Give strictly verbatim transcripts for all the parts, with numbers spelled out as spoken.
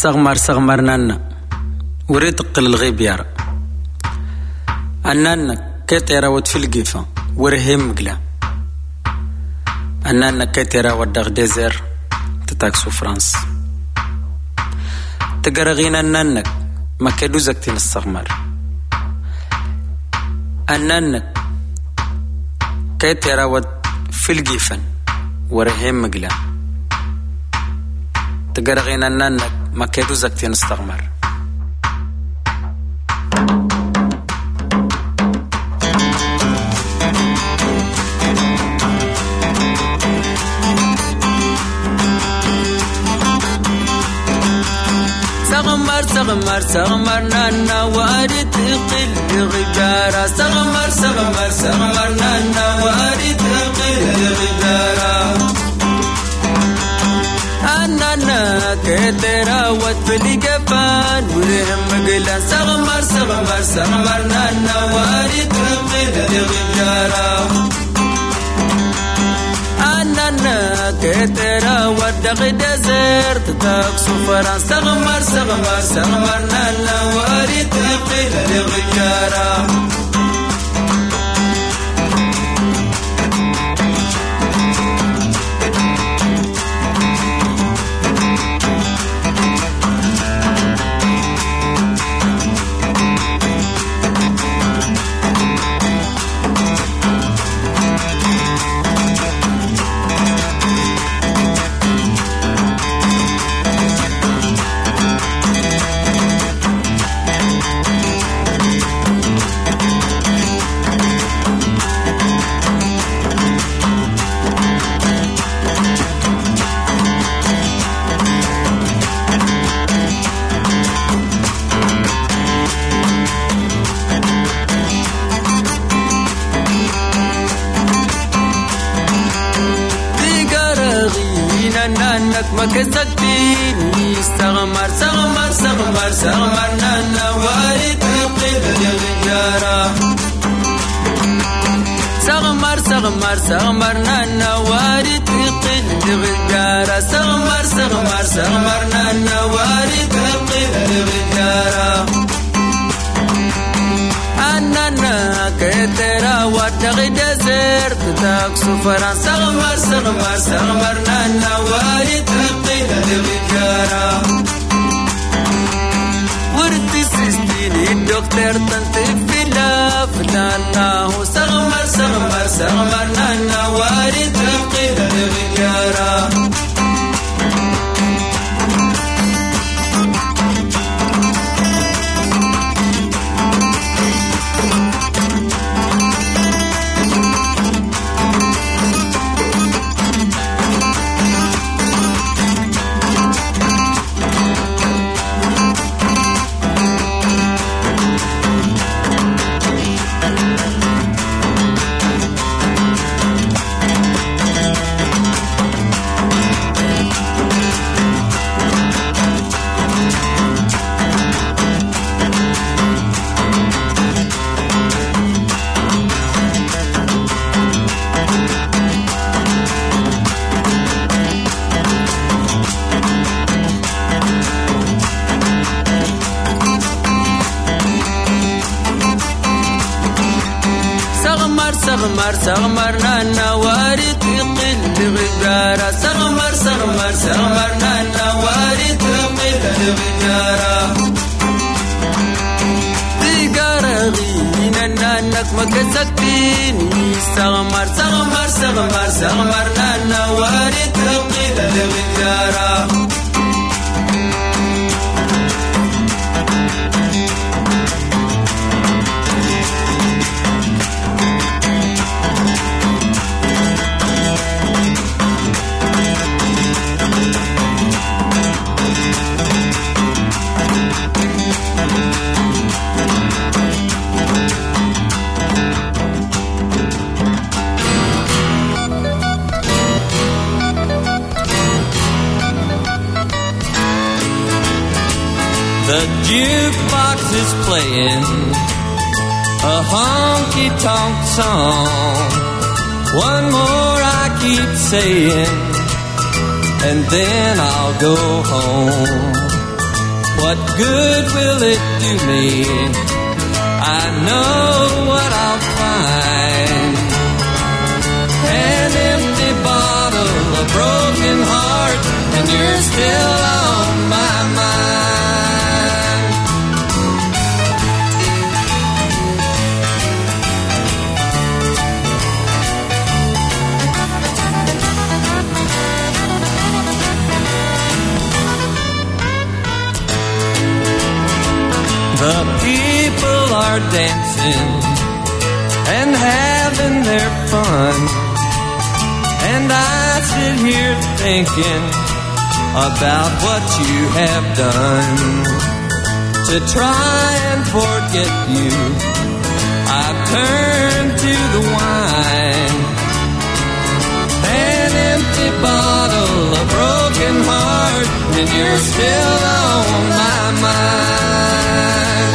سغمر سغمرنا وريد قل الغيب يارا أننا كتيرا وتفي القفا ورهم قلا أننا كتيرا ودغ ديزير تتاكسو فرانس تقرغين أننا ما كدو زكتين السغمر أننا كتيرا وتفي القفا ورهم قلا تقرغين أننا ما كدو زكتين السغمر سغمر سغمر نانا وارد قل غجارة سغمر سغمر سغمر نانا وارد قل غجارة أننا كتيرا وتفلي قفان ورهم قلا سغمر سغمر سغمر نانا وارد قل غجارة أننا كتيرا ودغ دزرت تاك سفران سغمر سغمر سغمر نانا وارد قل غجارة ما كزكتيني سغمر سغمر سغمر سغمر نانا وارد قل غجارة سغمر سغمر سغمر نانا وارد قل غجارة سغمر سغمر سغمر نانا وارد قل غجارة أننا كتيرا ودغ دزرت تاك سفران سغمر سغمر سغمر نانا وارد قل غجارة ورد سيستيني الدكتور تنتفي لا فلانه سغمر سغمر سغمر نانا وارد قل غجارة سغمر سغمر نانا وارد قل غجارة سغمر سغمر سغمر نانا وارد قل غجارة تقارا غينا نانك ما كزكتيني سغمر سغمر سغمر سغمر نانا وارد قل غجارة The jukebox is playing a honky-tonk song. One more I keep saying, and then I'll go home. what good will it do me? I know what I'll find. An empty bottle, a broken heart, and you're still on my mind. The people are dancing and having their fun, and I sit here thinking about what you have done. To try and forget you, I've turned to the wine. An empty bottle, a broken heart, and you're still on my mind.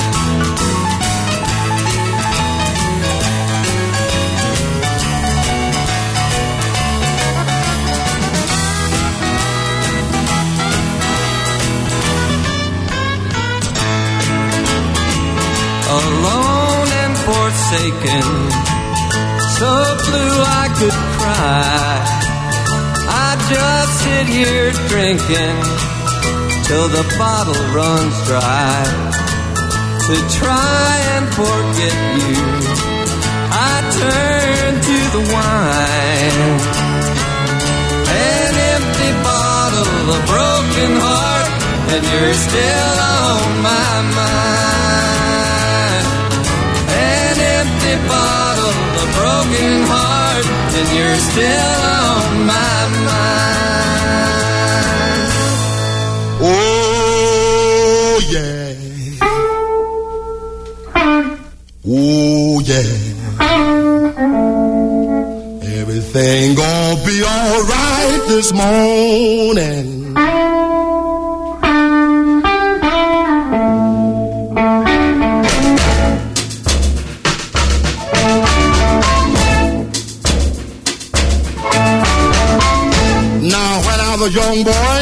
Alone and forsaken, so blue I could cry. I just sit here drinking till the bottle runs dry. To try and forget you, I turn to the wine. An empty bottle, a broken heart, and you're still on my mind. An empty bottle, a broken heart, and you're still on my mind. Oh yeah, oh yeah, everything gonna be alright this morning. A young boy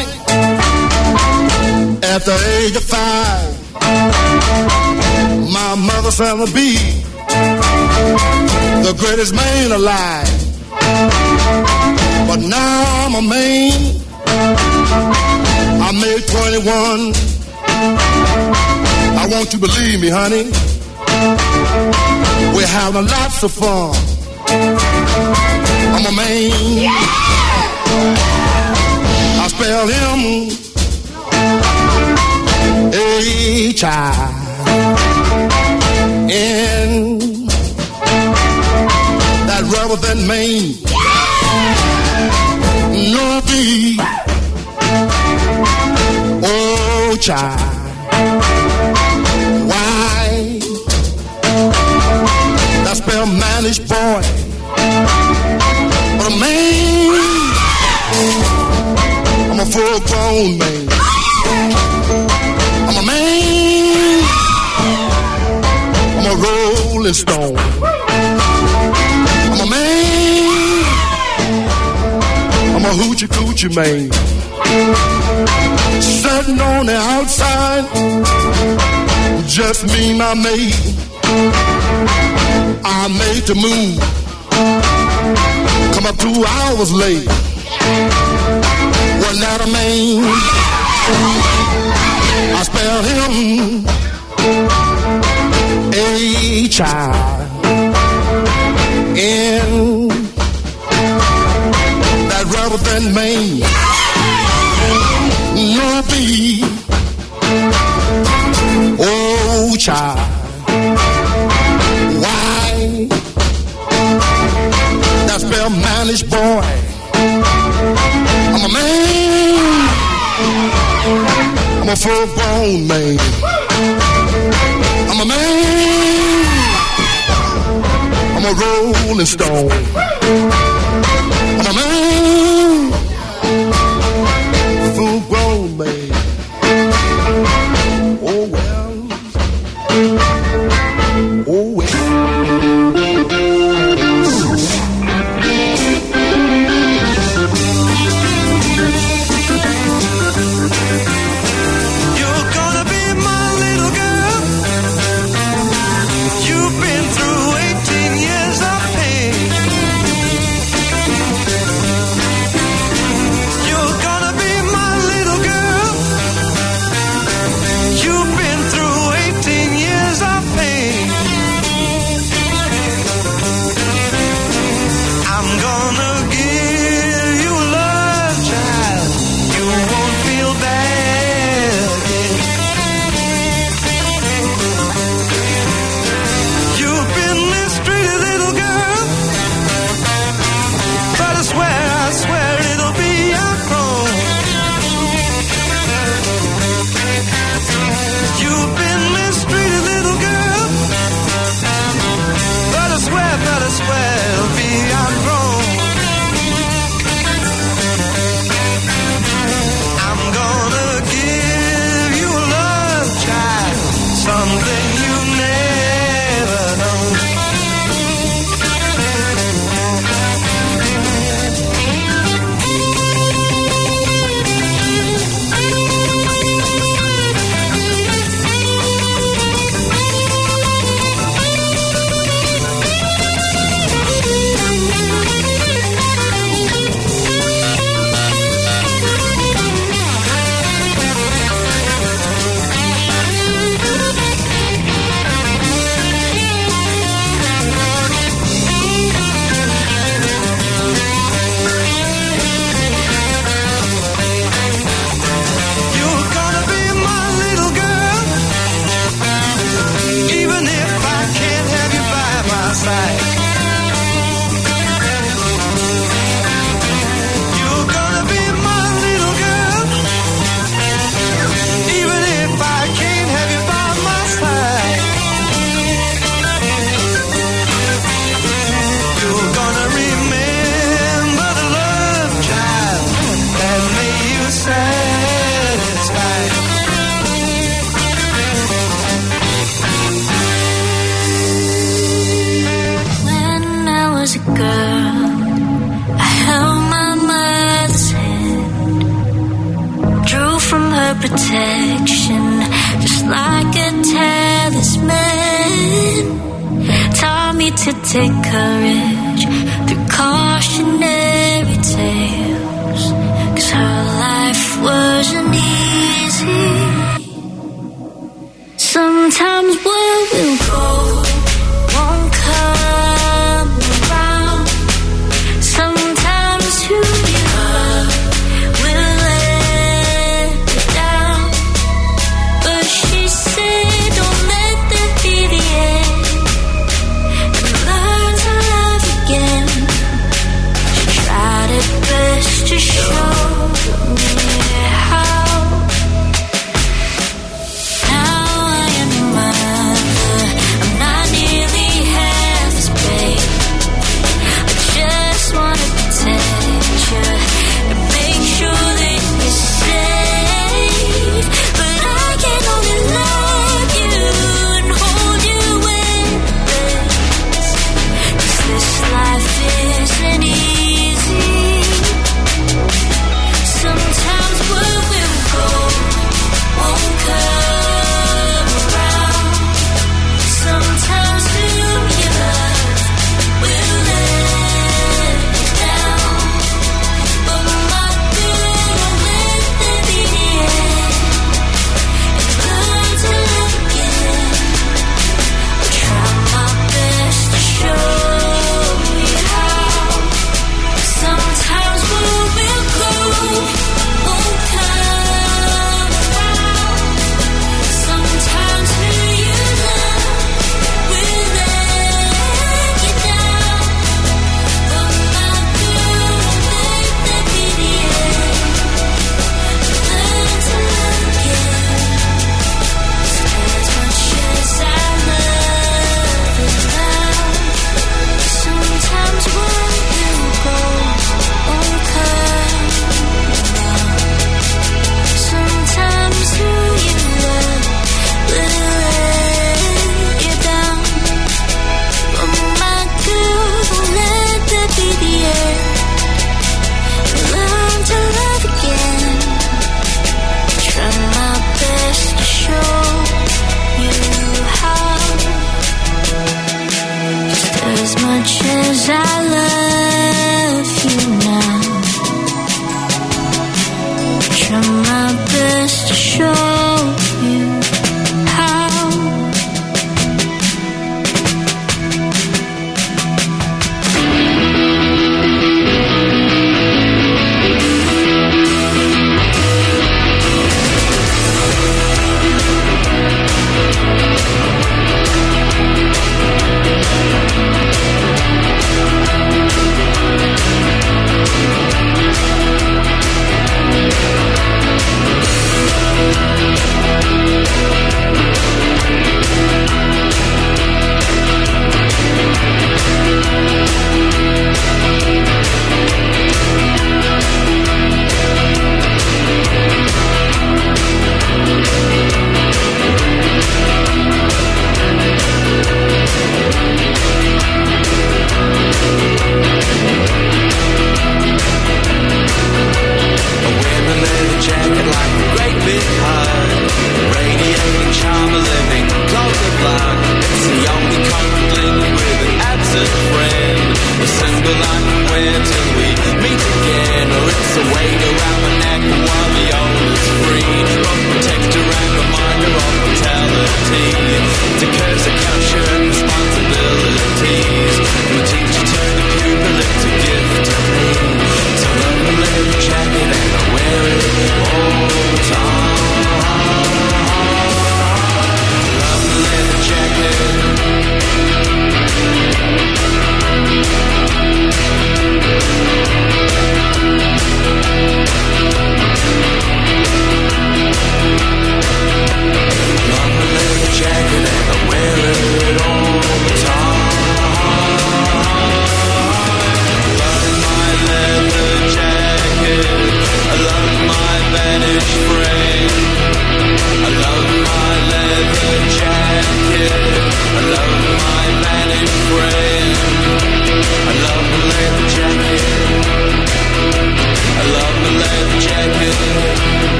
at the age of five, my mother said to be the greatest man alive. But now I'm a man, I made twenty-one. I want you to believe me, honey, we're having lots of fun. I'm a man, yeah! I spell him H I N. That rather than Maine, no B. Oh, child. Why? That spell manish boy, but a man. I'm a full-grown man. I'm a man. I'm a rolling stone. I'm a man. I'm a hoochie-coochie man. Sitting on the outside, just me and my mate. I made the move. Come up two hours late. Was not a man. I spelled him H I N. That rather than Maine, no B. Oh, child. Why? That spell manish boy. I'm a man. I'm a full-grown man. I'm a man. I'm a rolling stone. I'm a man. Full-grown man. Oh well. Oh well. You're gonna be protection, just like a talisman. Taught me to take courage through cautionary tales, 'cause her life wasn't easy. Sometimes where we'll go won't come around. Sometimes who you love will let you down. But she said don't let that be the end, and learn to love again. She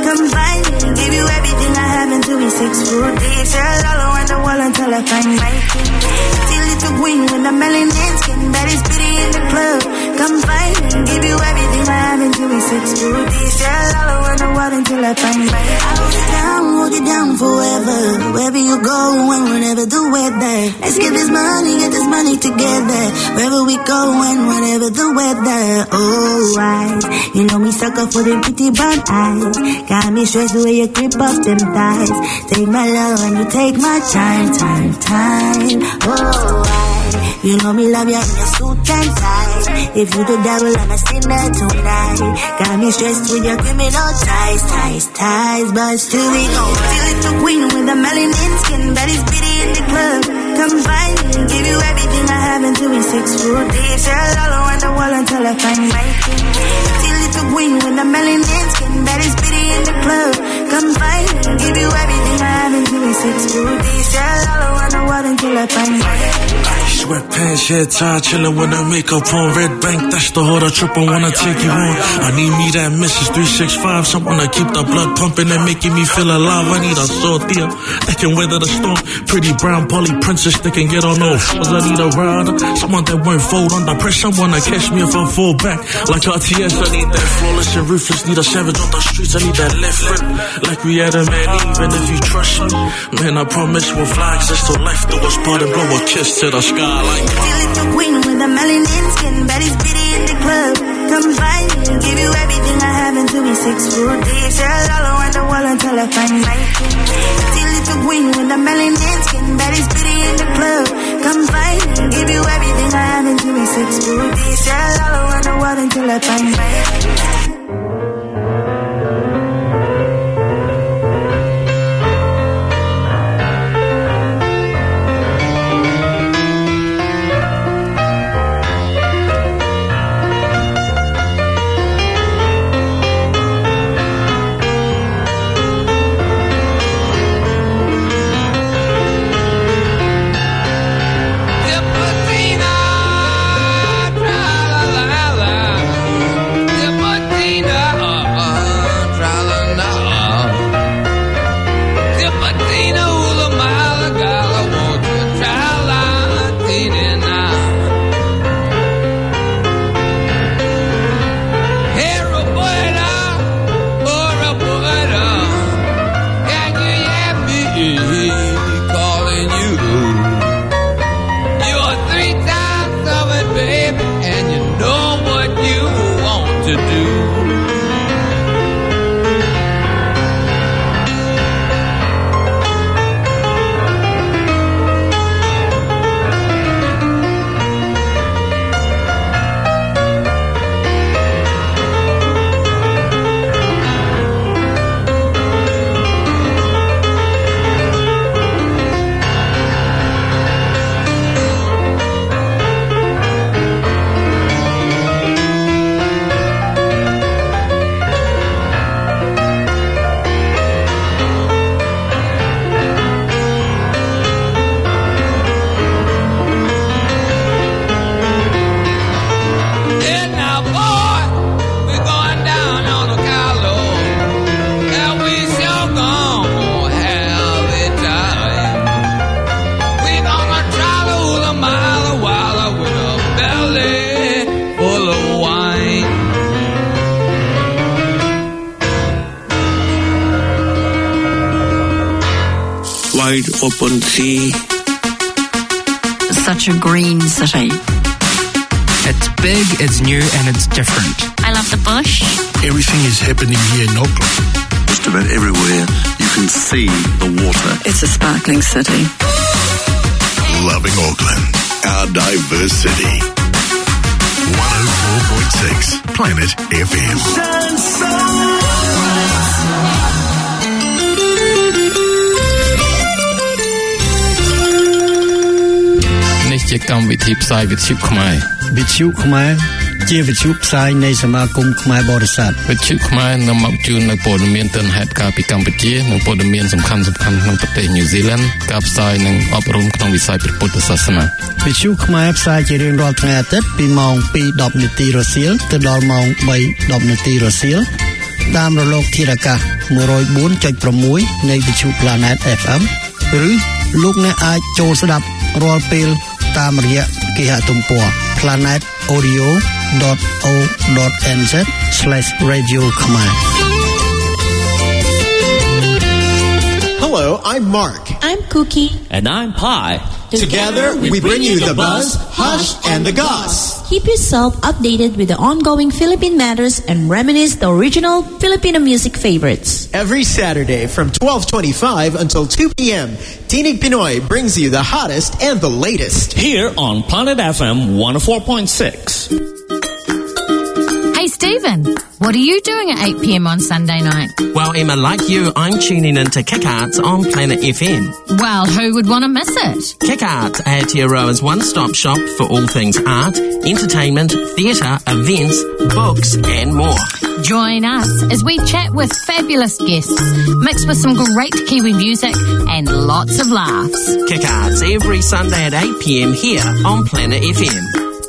Come find me, give you everything I have into me six foot deep. Girl, all around the world until I find my king. Till little queen with the melanin skin, that is pretty in the club. Come find me, give you everything I have into me six foot deep. Girl, all around the world until I find my king. I'll hold it down, hold it down forever. Wherever you go and whenever the weather. Let's get this money, get this money together. Wherever we go and whenever the weather. Oh, right. You know me sucker for them pretty brown eyes. Got me stressed the way you grip up them thighs. Take my love and you take my time, time, time. Oh, right. You know me love you in a suit and tie. If you the devil, I'm a sinner tonight. Got me stressed with your criminal ties, ties, ties. But still we go. Still it's the queen with the melanin skin, that is pretty in the club. Come find me, give you everything I have until we six foot deep. Girl, all around the world until I find my king. Still it's the queen with the melanin skin, that is pretty in the club. Come find me, give you everything I have until we six foot deep. Girl, all around the world until I find my king. Sweatpants, hair tie, chillin' with her makeup on. Red bank, that's the hood I trip on, wanna take you on. I need me that Missus three sixty-five, someone to keep the blood pumping and making me feel alive. I need a sortia that can weather the storm. Pretty brown poly princess that can get on off. Cause I need a rider, someone that won't fold under pressure, someone to catch me if I fall back. Like R T S, I need that flawless and ruthless. Need a savage on the streets, I need that left foot. Like we had a man, even if you trust me. Man, I promise we'll fly, cause it's till life do us part and blow a kiss to the sky. Like still it's the queen with the melanin skin, that is pretty in the club. Come find me, give you everything I have until we six foot deep. Girl, all around the world until I find my king. Still it's the queen with the melanin skin, that is pretty in the club. Come find me, give you everything I have until we six foot deep. Girl, all around the world until I find my king. Wide open sea. Such a green city. It's big, it's new, and it's different. I love the bush. Everything is happening here in Auckland. Just about everywhere you can see the water. It's a sparkling city. Loving Auckland, our diverse city. one oh four point six Planet F M. This is កម្មវិធីផ្សាយវិទ្យុខ្មែរវិទ្យុខ្មែរជាវិទ្យុផ្សាយនៃសមាគមខ្មែរបរិស័ទវិទ្យុខ្មែរនាំមកជូននៅព័ត៌មានទិន្នហេតុការពីកម្ពុជានិងព័ត៌មានសំខាន់ៗក្នុងប្រទេសញូហ្សេឡង់ការផ្សាយនិងអប់រំក្នុងវិស័យព្រះពុទ្ធសាសនាវិទ្យុខ្មែរផ្សាយជារៀងរាល់ថ្ងៃអាទិត្យពីម៉ោង ពីរដប់ នាទីរសៀលទៅដល់ម៉ោង បីដប់ នាទីរសៀលតាមរលកធាតុអាកាស one oh four point six នៃវិទ្យុ Planet เอฟ เอ็ม ឬលោកអ្នកអាចចូលស្ដាប់រាល់ពេលតាមរយៈគេហទំព័រ planet audio dot o dot n z slash radio khmer. Hello, I'm Mark. I'm Cookie. And I'm Pi. Together, Together we, we bring you the buzz, hush, and the goss. Keep yourself updated with the ongoing Philippine matters and reminisce the original Filipino music favorites. Every Saturday from twelve twenty-five until two p.m., Tinig Pinoy brings you the hottest and the latest. Here on Planet F M one oh four point six. Hey, Stephen, what are you doing at eight p.m. on Sunday night? Well, Emma, like you, I'm tuning into Kick Arts on Planet F M. Well, who would want to miss it? Kick Arts, Aotearoa's one-stop shop for all things art, entertainment, theatre, events, books and more. Join us as we chat with fabulous guests, mixed with some great Kiwi music and lots of laughs. Kick Arts every Sunday at eight p.m. here on Planet F M.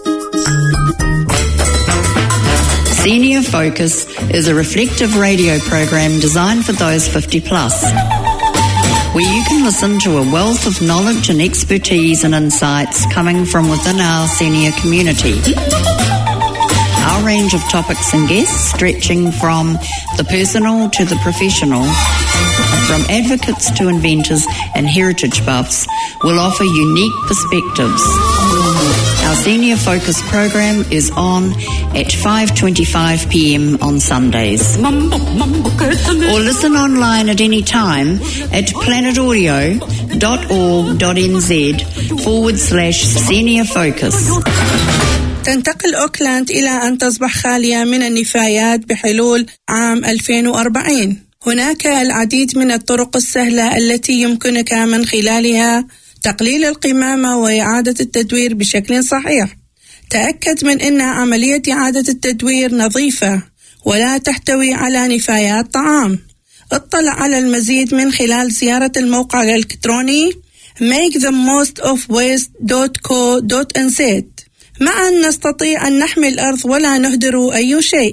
Senior Focus is a reflective radio program designed for those fifty plus, where you can listen to a wealth of knowledge and expertise and insights coming from within our senior community. Our range of topics and guests stretching from the personal to the professional, from advocates to inventors and heritage buffs, will offer unique perspectives. Our Senior Focus program is on at five twenty-five p.m. on Sundays. Or listen online at any time at planetaudio.org.nz forward slash Senior Focus. تنتقل أوكلاند إلى أن تصبح خالية من النفايات بحلول عام ألفين وأربعين. هناك العديد من الطرق السهلة التي يمكنك من خلالها تقليل القمامة وإعادة التدوير بشكل صحيح. تأكد من أن عملية إعادة التدوير نظيفة ولا تحتوي على نفايات طعام. اطلع على المزيد من خلال زيارة الموقع الإلكتروني make the most of waste dot co dot n z. معا نستطيع أن نحمي الأرض ولا نهدر أي شيء.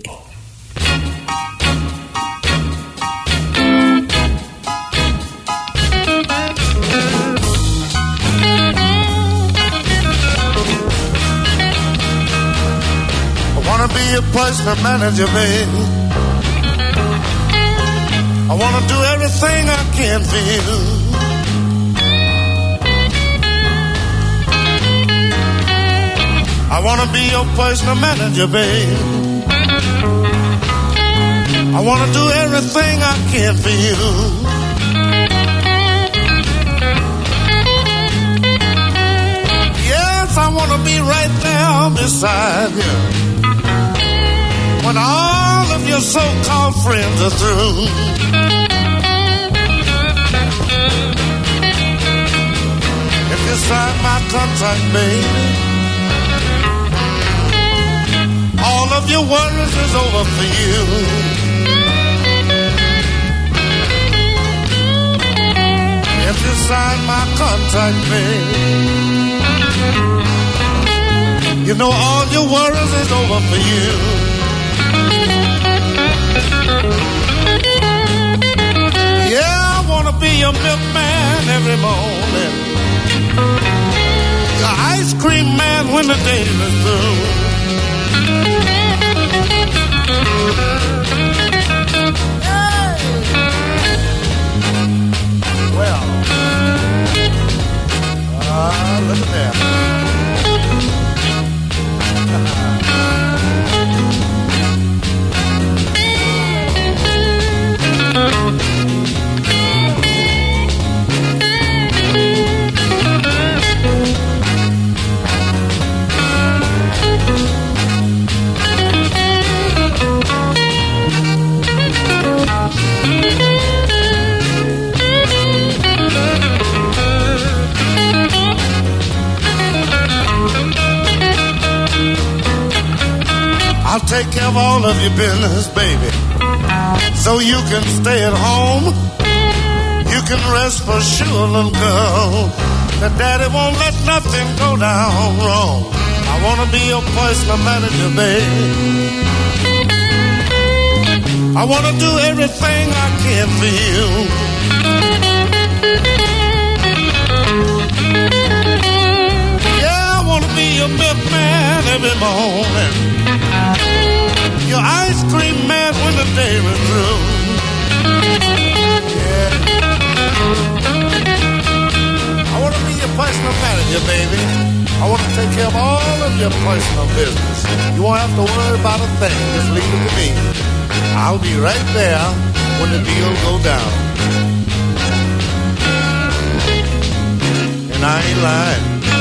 I wanna be a personal manager, baby. I wanna do everything I can for you. I wanna be your personal manager, babe. I wanna do everything I can for you. Yes, I wanna be right there beside you when all of your so-called friends are through. If you sign my contract, baby, all of your worries is over for you. If you sign my contract, baby, you know all your worries is over for you. Yeah, I wanna be your milkman every morning, your ice cream man when the day is through. Well, ah, look at that. I'll take care of all of your business, baby, so you can stay at home. You can rest for sure, little girl, that daddy won't let nothing go down wrong. I wanna be your personal manager, baby. I I want to do everything I can for you. Yeah, I want to be your milkman every morning, your ice cream man when the day is through. Yeah. I want to be your personal manager, baby. I want to take care of all of your personal business. You won't have to worry about a thing. Just leave it to me. I'll be right there when the deal go down. And I ain't lying.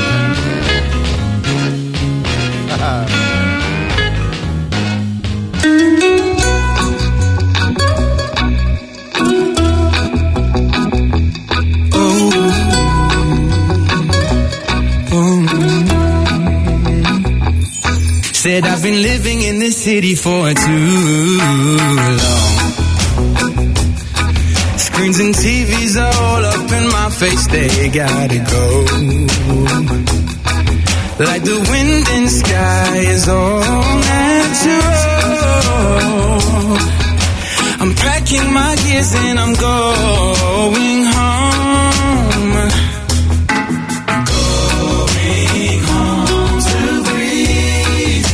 Said I've been living in this city for too long. Screens and T Vs are all up in my face, they gotta go. Like the wind and sky is all natural. I'm packing my gears and I'm going home. Going home to breathe.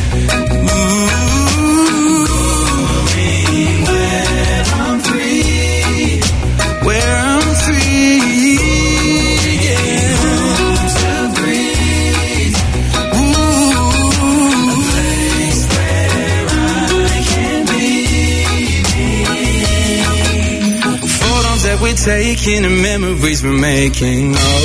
Ooh, going where I'm free. Where I'm free. Yeah. Home to breathe. Ooh, a place where I can be. Photos that we're taking and memories we're making. Oh,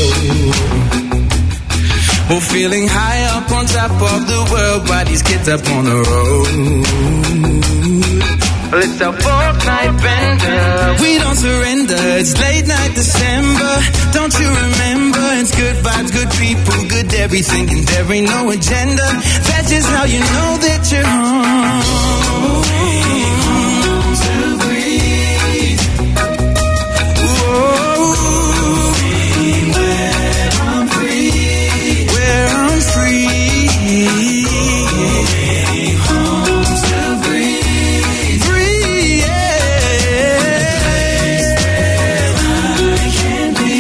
we're feeling high up on top of the world while these kids up on the road. Well, it's our fourth night bender. We don't surrender. It's late night December. Don't you remember? It's good vibes, good people, good everything, and there ain't no agenda. That's just how you know that you're home. Home to breathe. Whoa. Where I'm free. Where I'm free. Home to breathe. Free, yeah. Where I can be.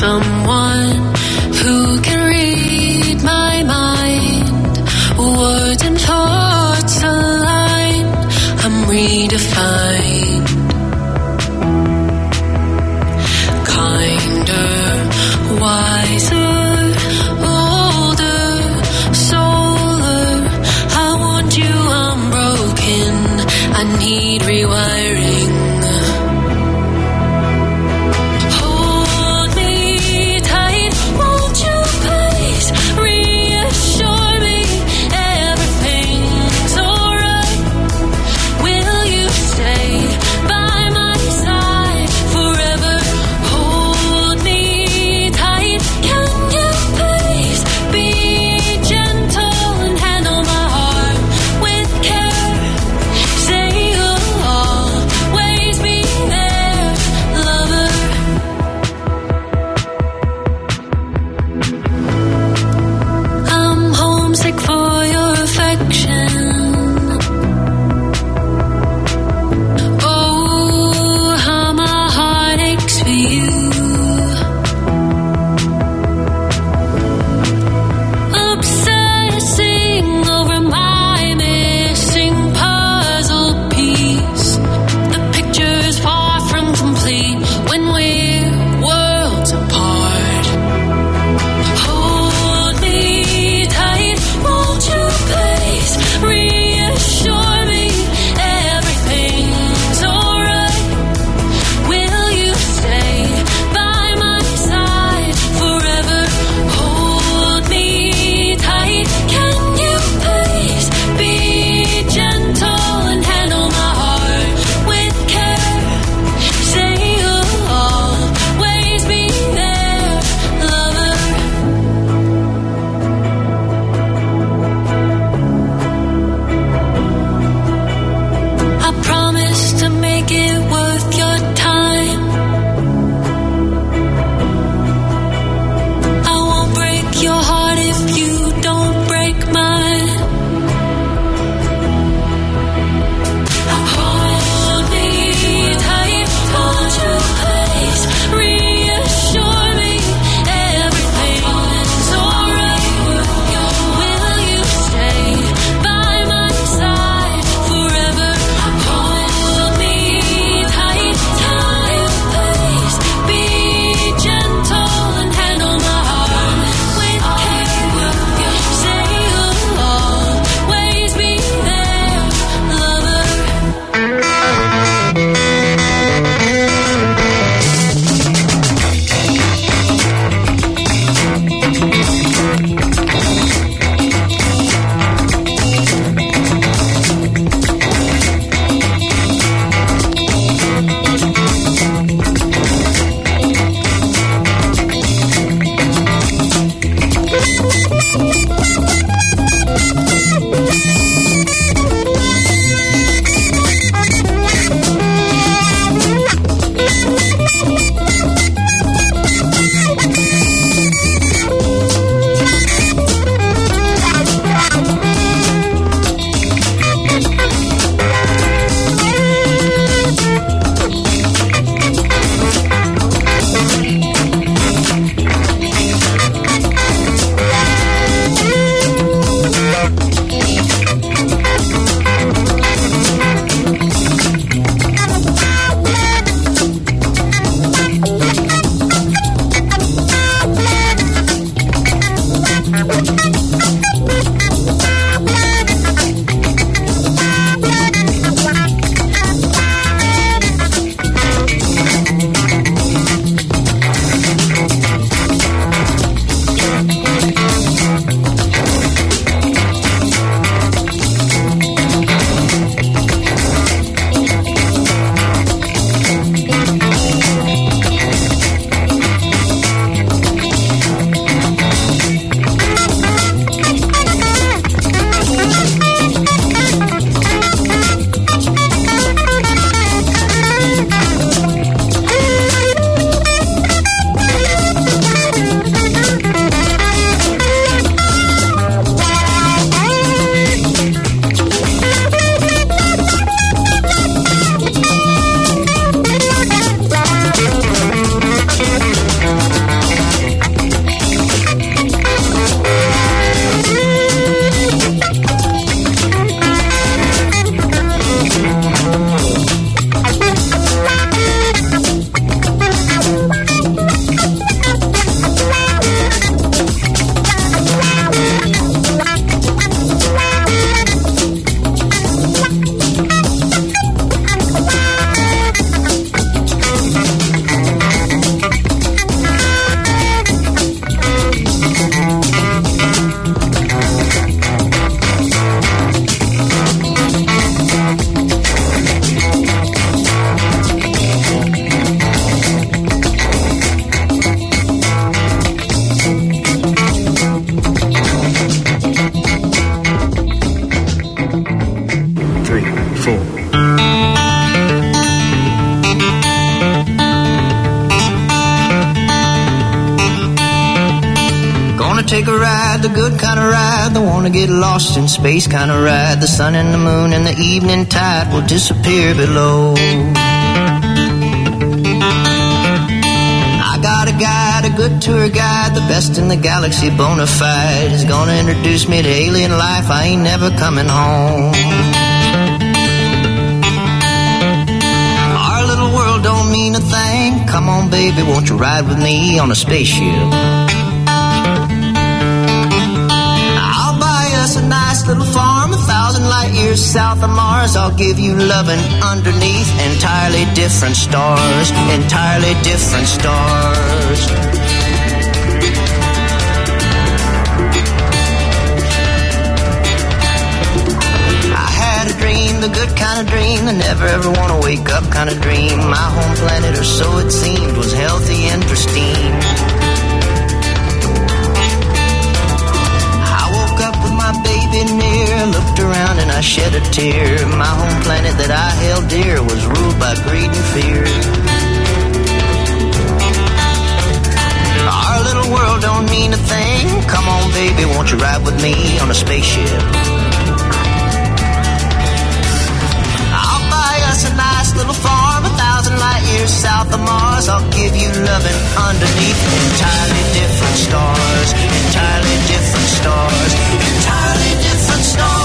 someone who can read my mind. Words and thoughts align. I'm redefined. Kinder, wiser, older, solar. I want you, I'm broken. I need rewiring. Hold me tight. take a ride, the good kind of ride, the wanna get lost in space kind of ride. The sun and the moon and the evening tide will disappear below. I got a guide, a good tour guide, the best in the galaxy, bona fide. He's gonna introduce me to alien life, I ain't never coming home. Our little world don't mean a thing. Come on, baby, won't you ride with me on a spaceship? I'll buy us a nice little farm, a thousand light years south of Mars. I'll give you loving underneath entirely different stars, entirely different stars. The good kind of dream, the never ever want to wake up kind of dream. My home planet, or so it seemed, was healthy and pristine. I woke up with my baby near, looked around and I shed a tear. My home planet that I held dear was ruled by greed and fear. Our little world don't mean a thing. Come on, baby, won't you ride with me on a spaceship? A nice little farm, a thousand light years south of Mars. I'll give you loving underneath entirely different stars, entirely different stars, entirely different stars.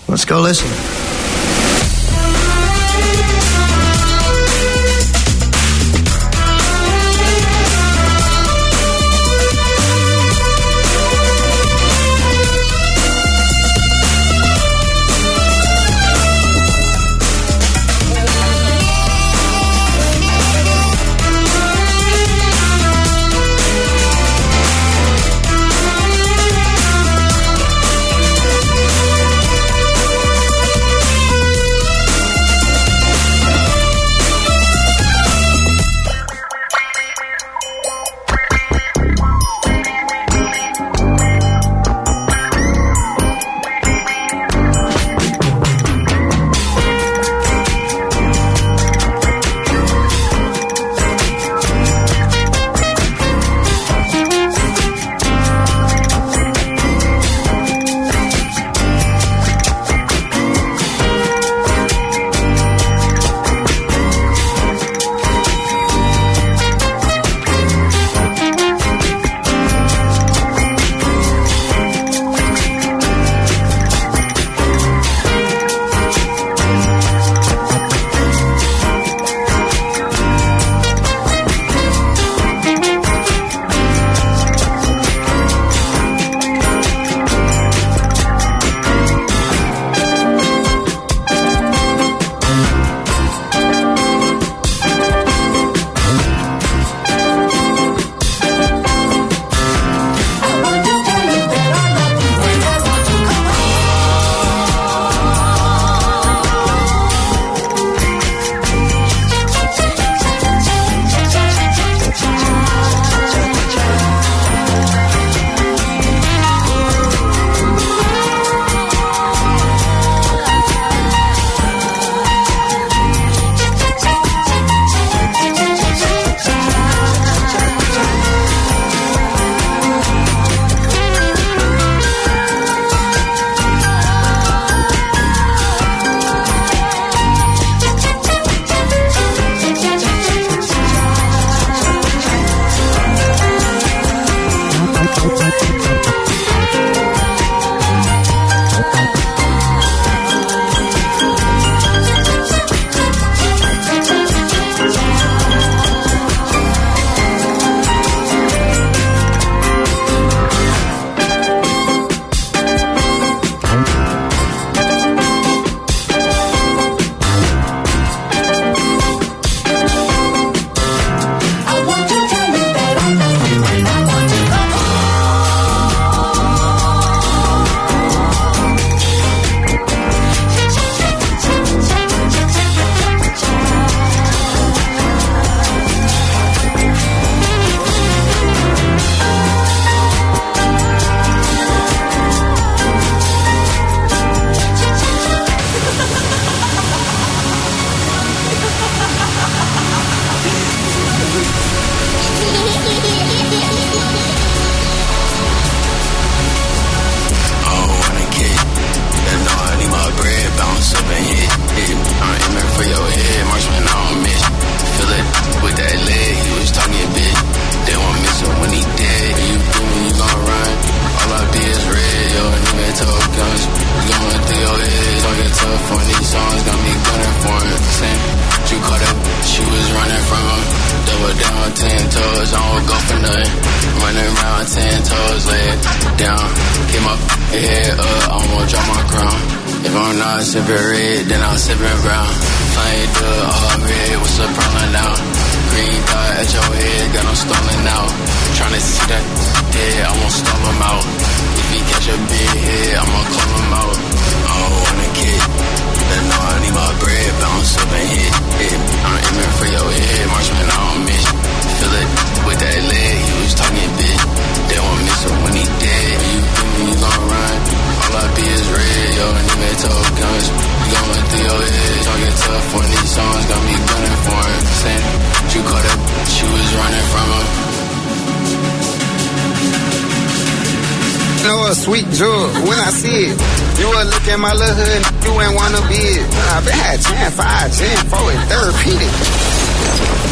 Let's go listen. Sweet drug, when I see it, you would look at my little hood, you ain't wanna be it. I've been had ten, five, ten, four, and therapeutic.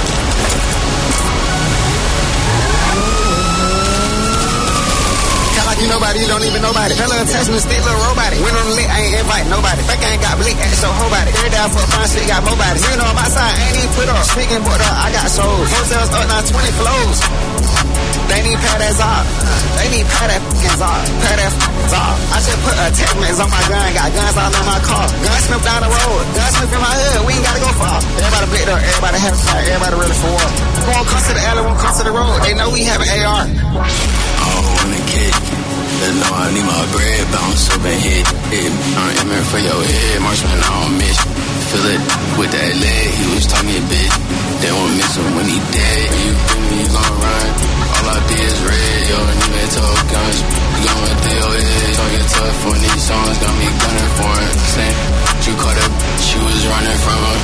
Can I You nobody, you don't even nobody. That little attachment stick, little robot. Went on the lit, I ain't invite nobody. Fact I ain't got blick, act so whole body. Third down for a fine shit, got more bodies. You know on my side, I ain't even put up. Speaking put up, I got shows. Hotels up, now twenty flows. They need pad that Zod. They need pad that f***ing Zod. Pad that f***ing Zod. I just put attachments on my gun. Got guns all on my car. Gunsmith down the road. Gunsmith in my hood. We ain't gotta go far. Everybody blicked up. Everybody have a fight. Everybody ready for war. Won't come to the alley, won't come to the road. They know we have an A R. Oh, on the kick. They know I need my bread. Bounce up and hit. Hit. I'm aiming for your head. Marksman, I don't miss. Feel it with that leg. He was talking a bit. They won't miss him when he dead. You think me gon' run? All I did is red, yo, and you ain't told guns. You going through your head, don't get tough when these songs got me gunning for it. Saying, you caught up, she was running from him.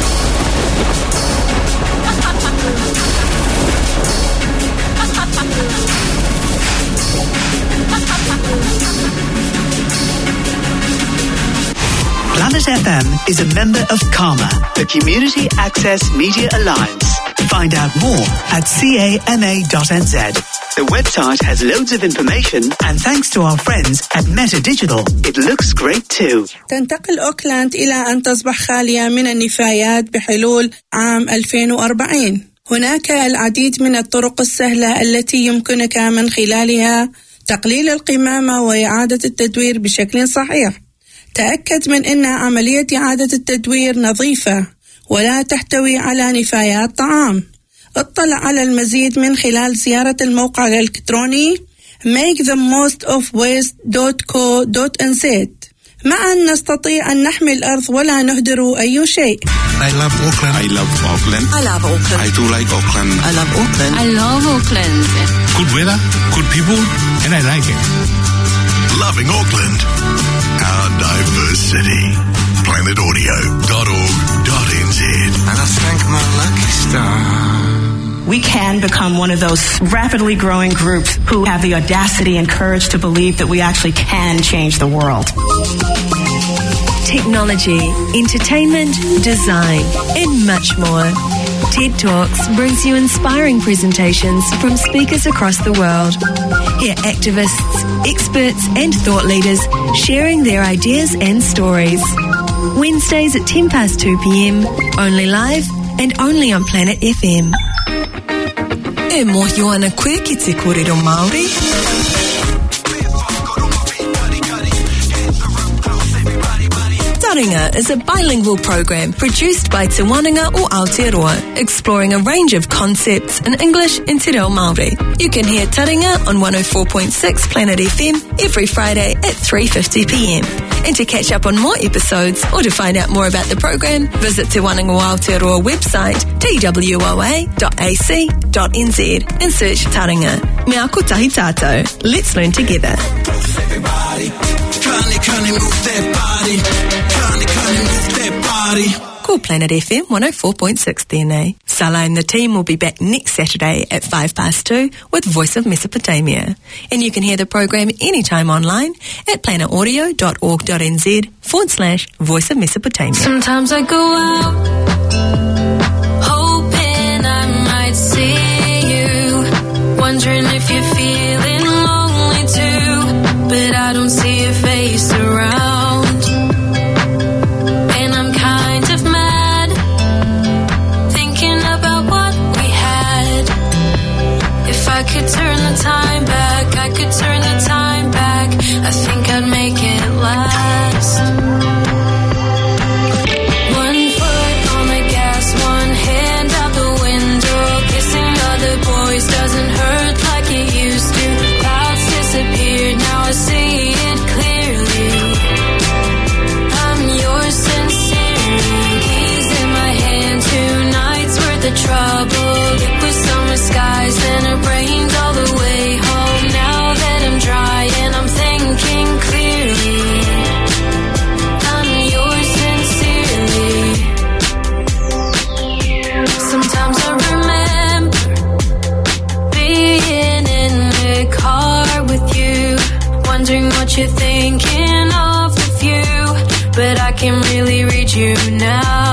Planet F M is a member of CAMA, the Community Access Media Alliance. Find out more at cama dot n z. The website has loads of information, and thanks to our friends at Meta Digital, it looks great too. تنتقل أوكلاند إلى أن تصبح خالية من النفايات بحلول عام ألفين وأربعين. هناك العديد من الطرق السهلة التي يمكنك من خلالها تقليل القمامة وإعادة التدوير بشكل صحيح. تأكد من أن عملية إعادة التدوير نظيفة ولا تحتوي على نفايات طعام. اطلع على المزيد من خلال زيارة الموقع الإلكتروني make the most of waste dot co dot n z. معا نستطيع أن نحمي الأرض ولا نهدر أي شيء. I love Auckland. I love Auckland. I love Auckland. I do like Auckland. I love Auckland. I love Auckland. Good weather, good people, and I like it. Loving Auckland. Our diverse city. planet audio dot org dot n z. And I thank my lucky star. We can become one of those rapidly growing groups who have the audacity and courage to believe that we actually can change the world. Technology, entertainment, design, and much more. TED Talks brings you inspiring presentations from speakers across the world. Hear activists, experts, and thought leaders sharing their ideas and stories. Wednesdays at ten past two p.m, only live and only on Planet F M. E mohi ana koe ki te kōrero Māori? Taringa is a bilingual program produced by Te Wananga o Aotearoa, exploring a range of concepts in English and Te Reo Māori. You can hear Taringa on one oh four point six Planet F M every Friday at three fifty p.m. And to catch up on more episodes or to find out more about the program, visit Te Wananga o Aotearoa website t w o a dot a c dot n z and search Taringa. Me ako tahi tātou. Let's learn together. Everybody, kani kani move that body. Kani kani move that body. Call Planet F M one oh four point six D N A. Salah and the team will be back next Saturday at five past two with Voice of Mesopotamia. And you can hear the program anytime online at planet audio dot org dot n z forward slash Voice of Mesopotamia. Sometimes I go out, hoping I might see you, wondering if you're feeling lonely too, but I don't see your face around. I could turn the time back, I could turn the time back, I think I'd make it last. One foot on the gas, one hand out the window, kissing other boys doesn't hurt like it used to. Clouds disappeared, now I see it clearly. I'm yours sincerely, keys in my hand, two nights worth of trouble, liquid summer skies, then it rained all the way home. Now that I'm dry and I'm thinking clearly, I'm yours sincerely. Sometimes I remember being in the car with you, wondering what you're thinking of the view, but I can really read you now.